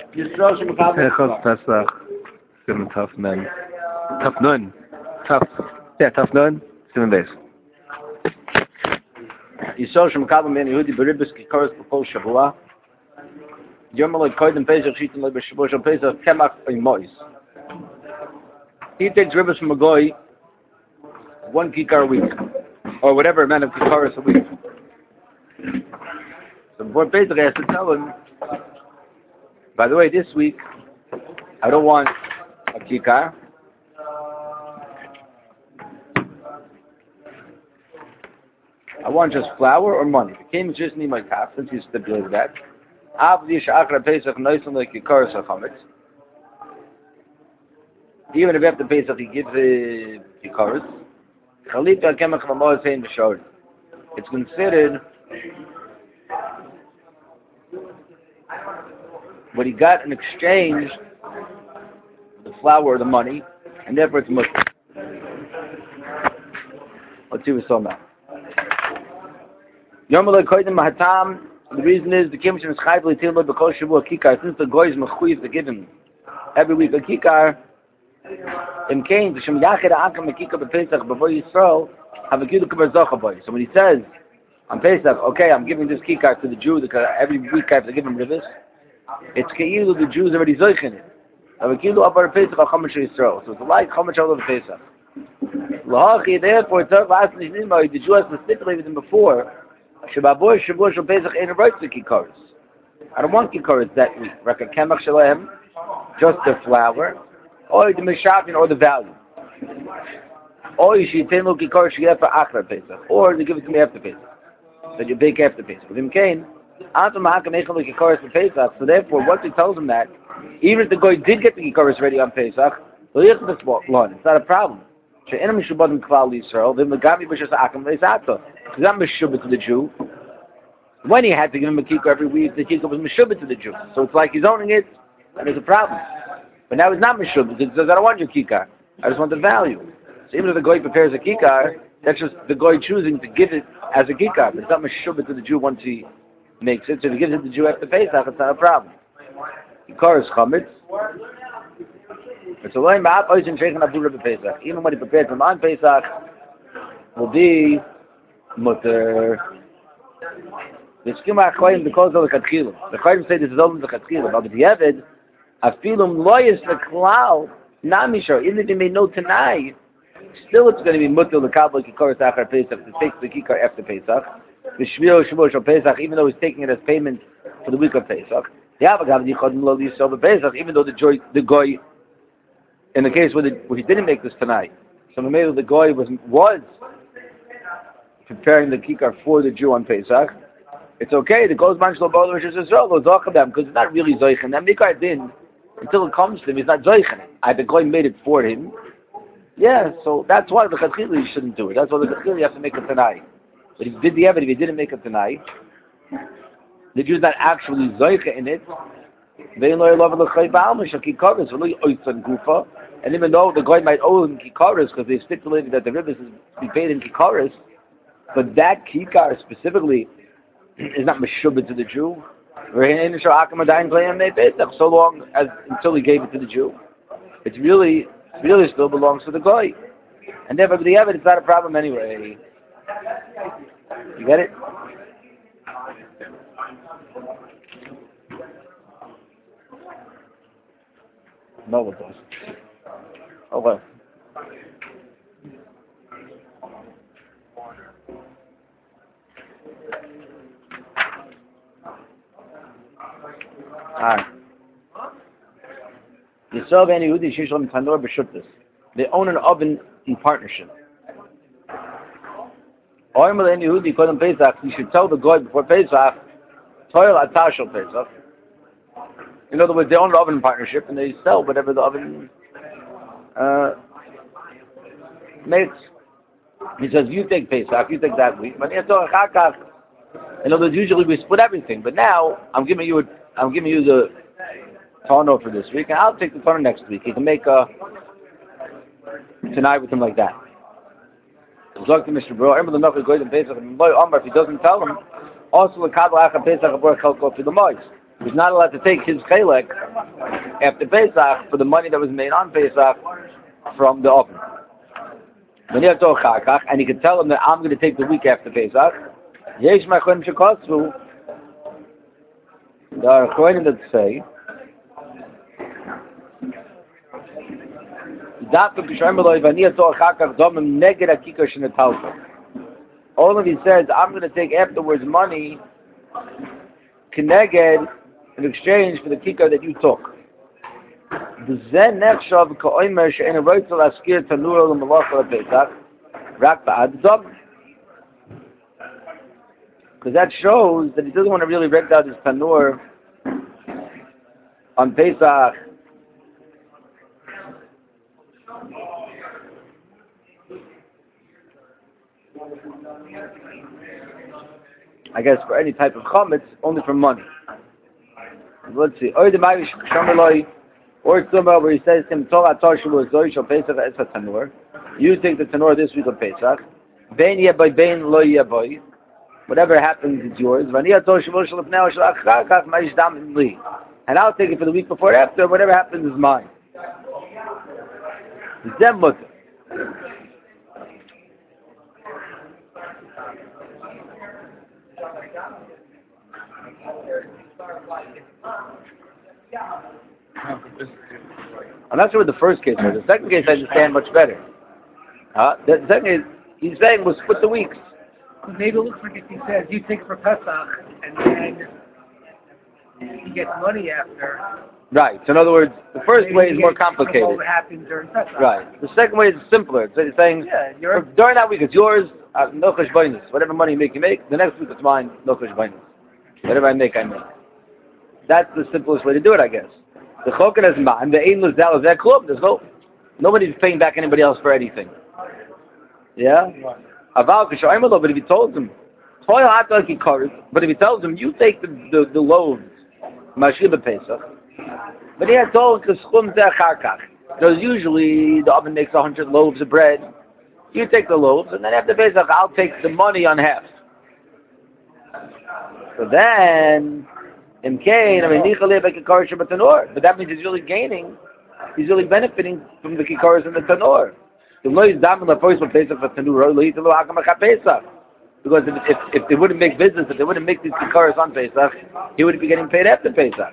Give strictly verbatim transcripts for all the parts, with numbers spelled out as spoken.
Echos Pesach, Simon Tough Men. Tough Nun. Tough, yeah, Tough Nun, Simon Beis. Yisrael Shemakalim Ben Yehudi Beribus Kikoros B'Kol Shavua. Yom Eloi Koydem Pesach Shitin Loi B'Shavua Shal Pesach Kemach Oimois. He takes ribos from a goy one kikar a week, or whatever amount of kikaras a week. So before Pesach, I have to tell him, by the way, this week, I don't want a kikar. I want just flour or money. It came just need my calf, since he stipulated that. Even if after Pesach he gives the kikaras, it's considered what he got in exchange, the flour or the money, and therefore it's Muslim. Let's see what's on that. The reason is the Kimshin is chayv l'til b'kol shavua kikar. Since the goy is mechuyev to give him every week a kikar, in Cain the shem yachid ha'akam kikar b'Pesach b'vo Yisrael have a kiddush b'zocha boy. So when he says on Pesach, okay, I'm giving this kikar to the Jew because every week I have to give him ribis, it's keilu the Jews already zoichin it. Have a kiddush abar Pesach al chamesh Yisrael. So it's like chamesh all of Pesach. Lahachi therefore it's last nishnimah the Jew has to stipulate with him before. Shababoy Shabush or Pesach ain't right to kikaras. I don't want kikaras that week. Raka kemach shalem, just the flour, or the mishapin, or the value. Or you should take no kikaras you get for achra Pesach, or they give it to me after Pesach. That you bake after Pesach. With him came, Antam Mahakam Echel the kikaras for Pesach. So therefore, once he tells him that, even if the guy did get the kikaras ready on Pesach, it's not a problem. She'enam mishubadim klal Yisrael, then the gami b'shas akam le'isata. He's not meshubah to the Jew. When he had to give him a kikar every week, the kikar was meshubah to the Jew. So it's like he's owning it, and there's a problem. But now he's not meshubah. He says, I don't want your kikar. I just want the value. So even if the goy prepares a kikar, that's just the goy choosing to give it as a kikar. But it's not meshubah to the Jew once he makes it. So if he gives it to the Jew after Pesach, it's not a problem. Kikar is chametz. It's a loy ma'at oisin sheikhan abdu Rebbe Pesach. Even when he prepared from on Pesach, will be mutter. The schema achayim because of the katchilim. The chayim say this is only the katchilim. But the Yevid, afilum loyis the cloud, namishar. Even if he made no tanai, still it's going to be mutter the kabbalah kikaras achar Pesach to take the kikar after Pesach. The shvil shvuah shel Pesach, even though he's taking it as payment for the week of Pesach. The avagav yichodim lo yisrael Pesach, even though the joy, the goy, in the case where, the, where he didn't make this tanai, so maybe the goy was was. preparing the kikar for the Jew on Pesach, it's okay. The goes man shlo b'ol v'shus Yisrael lo zoch them because it's not really zoichin them. Nikar din until it comes to him, he's not zoichin it. I the goy made it for him. Yeah, so that's why the chadchili you shouldn't do it. That's why the chadchili you have to make a tanai. But if he did the evid, if he didn't make a tanai, the Jew's not actually zoichin in it. They know love the chay ba'alma shal kikaras v'lo yoitzan gufa. And even though the goy might owe him kikaras because they stipulated that the ribis is to be paid in kikaras. But that kikar specifically is not meshubah to the Jew. So long as until he gave it to the Jew, it's really really still belongs to the goy. And therefore, the evidence it's not a problem anyway. You get it? No, it does. Oh well. Alright. Yisrael and Yehudi Shishlam Tanor B'Shuttis. They own an oven in partnership. Oymal and Yehudi Kodem Pesach. You should tell the goy before Pesach. Toil Atashal Pesach. In other words, they own an oven in partnership and they sell whatever the oven uh, makes. He says, you take Pesach, you take that week. But in other words, usually we split everything. But now I'm giving you a I'm giving you the tono for this week, and I'll take the tono next week. You can make a tonight with him like that. Talk to Mister Bro. Remember the Melchizedek goes in Pesach, and boy, Omar, if he doesn't tell him, also the Kadal Acha Pesach Abor Chalko for the Mois. He's not allowed to take his chelek after Pesach for the money that was made on Pesach from the oven. And he could tell him that I'm going to take the week after Pesach. Yesh Machonim Shekosvu. There are Kohanim that say all of he says, I'm going to take afterwards money Keneged in exchange for the kikar that you took. Because that shows that he doesn't want to really rent out his tanur on Pesach. I guess for any type of chametz, only for money. Let's see. Or the Ma'arish Shamaloi, or somewhere where he says to him, Torah Tar Shavu Zoy Shal Pesach Es HaTanur. You take the tanur this week of Pesach. Bein Yeboy, Bein Lo Yeboy. Whatever happens, it's yours. V'ani Tar Shavu Shal Pnei Shal Achar Kach Ma'ish Dam Li. And I'll take it for the week before after. Whatever happens is mine. Zem Mutter. I'm not sure what the first case was. The second case I understand much better. Uh, the second case, he's saying we'll split the weeks. Maybe it looks like if he says you take for Pesach and then he gets money after. Right. So in other words, the first way is more complicated. What happens during Pesach. Right. The second way is simpler. So he's saying yeah, you're, during that week it's yours. Uh, no cheshbonis. Whatever money you make, you make. The next week it's mine. No cheshbonis. Whatever I make, I make. That's the simplest way to do it, I guess. The chokin is mine. The ein l'zel is that club. There's no, nobody's paying back anybody else for anything. Yeah. Aval k'shoyim, but if he told him, but if he tells him, you take the the, the loaves, mashir b'pesach, but he had told k'schum zeh charkach. Because usually the oven makes a hundred loaves of bread. You take the loaves, and then after Pesach, I'll take the money on half. So then, in Cain, I mean, but that means he's really gaining, he's really benefiting from the kikaras in the tanur. Because if, if, if they wouldn't make business, if they wouldn't make these kikaras on Pesach, he wouldn't be getting paid after Pesach.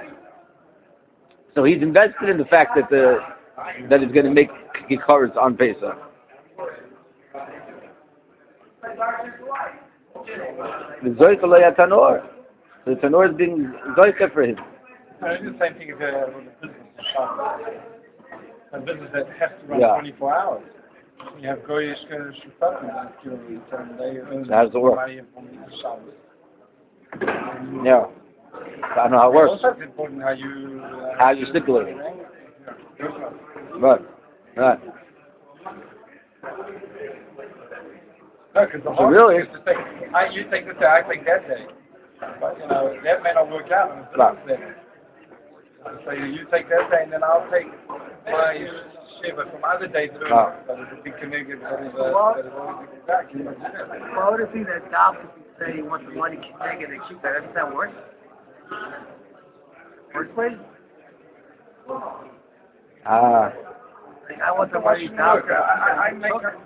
So he's invested in the fact that the that he's going to make kikaras on Pesach. The zoyka lo yatanor. The tanor is being zoyka for him. It's the same thing as a business. A business that has to run yeah. twenty-four hours. You have goyish shutatim and they earn How does it work? money from the Shabbos. Yeah. I don't know how it works. Also, it's important how you uh, how you stipulate it. Right. Right. No, because the So hard really, is to say, I, you take this day, I take that day. But, you know, that may not work out on the right. day. So you take that day, and then I'll take my shiva from other days that are that is a big connected, that is a, well, that is always a back. You know, well, would it be that Dal if you say you want the money connected and keep that? Doesn't that work? Work way? Ah. Like, I want the money Dal. I, I make her.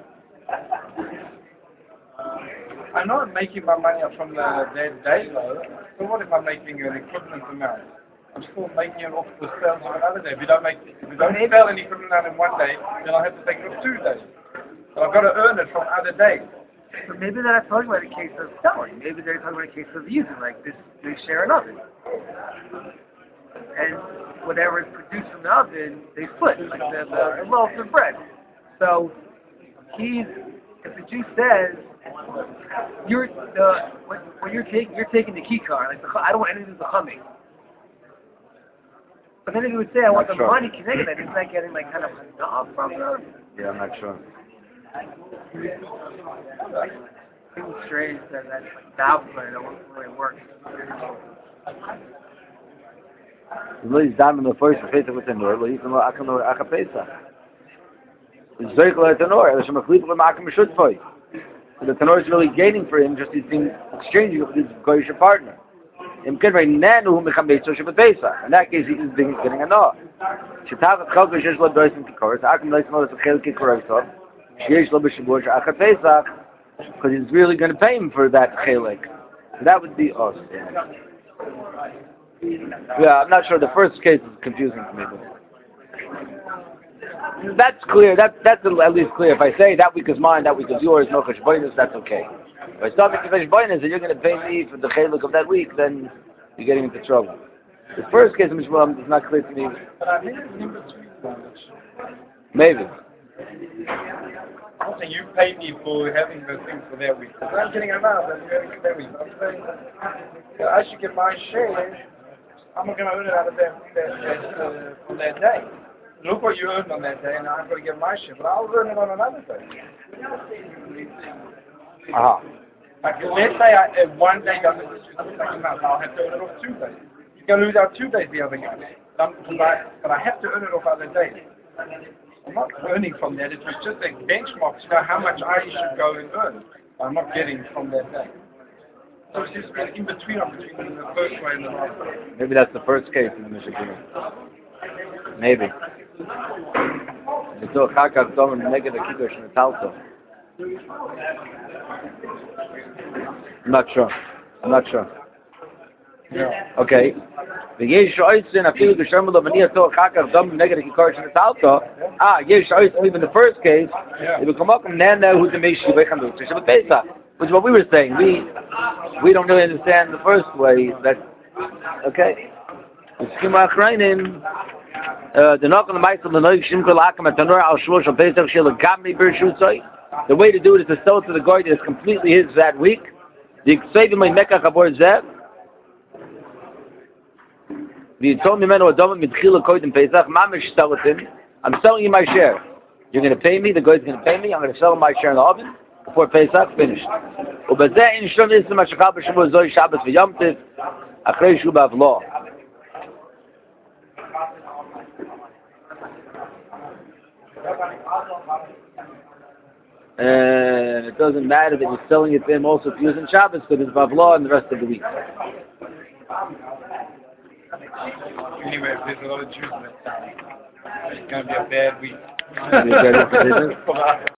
I'm not making my money up from the day day though. So what if I'm making an equivalent amount? I'm still making it off the sales of another day. If you don't make, if you don't sell any equivalent amount in one day, then I'll have to take it off two days. So I've got to earn it from other days. So maybe they're not talking about a case of selling. Maybe they're talking about a case of using, like this, they share an oven. And whatever is produced from the oven, they split, like the, the, the loaves of bread. So he's, if the Jew says, you're the when, when you're taking you're taking the key card, like the, I don't want anything to the humming. But then if you would say I want Not the sure. money connected, that isn't that getting like kind of a dog from them? Yeah, I'm not sure. It's strange that that's like doubt, but it won't really work. Lo yizdam in the first Pesach with the tanur. Lo yizdam lo akan lo acha Pesach. It's zoyka lo yatanor. Ela shemachlip lo ma'akim mishutfoi. So the tanor is really gaining for him, just he's being exchanging with his goyish partner. Im Kedrei Nenu Mechametzo Shebepesach. In that case, he is being getting a no. Shetav Chalko Shesh Lo Dois Kikoros. Akim Leis Mo Chel Kikoros. Shesh Lo B'Shabur She'Achar Pesach. Because he's really going to pay him for that chelik. So that would be us. Yeah, I'm not sure. The first case is confusing to me. But that's clear. That, that's at least clear. If I say that week is mine, that week is yours, no cheshbonis, that's okay. If I start making cheshbonis and you're going to pay me for the chelik of that week, then you're getting into trouble. The first case of Mishmael is not clear to me. But I think it's in between. Maybe. I'm saying you pay me for having the thing for that week. I'm getting a lot of that for that week. I'm saying, you know, I should get my share. I'm not going to earn it out of that, that, that uh, from that day. Look what you earned on that day, and I'm going to get my share. But I'll earn it on another day. Uh-huh. Like, let's say I, if one day doesn't enough, I'll have to earn it off two days. You're going to lose out two days the other guy. Um, but, I, but I have to earn it off other days. I'm not earning from that. It was just a benchmark to know how much I should go and earn. I'm not getting from that day. So it's just in between, I'm between the first way and the last way. Maybe that's the first case in the Michigan. Maybe. It's all chakak dom and negative kiddush and talto. I'm not sure. I'm not sure. Yeah. Okay. The yesh oitzin afilu geshermelo v'niyah to chakak dom and negative kiddush and talto. Ah, yesh oitzin even the first case. Yeah. It will come up and then who's the meishi v'chandu tzishav pesach. Which is what we were saying. We we don't really understand the first way. That okay. The schema achreinin. The knock on the mice of the noig shimkol akam atanor al shlosh al pesach shel gamri bershutzai. The way to do it is to sell it to the guy that is completely his that week. The ksevim my mekach abor zeh. The told me man or dom mitchil koidim pesach mamish sell it him. I'm selling you my share. You're going to pay me. The guy's going to pay me. I'm going to sell him my share in the oven before Pesach finished. ובזה אין שום ניסים מה שחל בשבוע זוהי שבת ויום טוב אחרי שהוא באבלו. And it doesn't matter that you're selling it to him also to use in Shabbos because it's Bavla and the rest of the week. Anyway, if there's a lot of Jews in this town, it's going to be a bad week. It's going to be a bad week.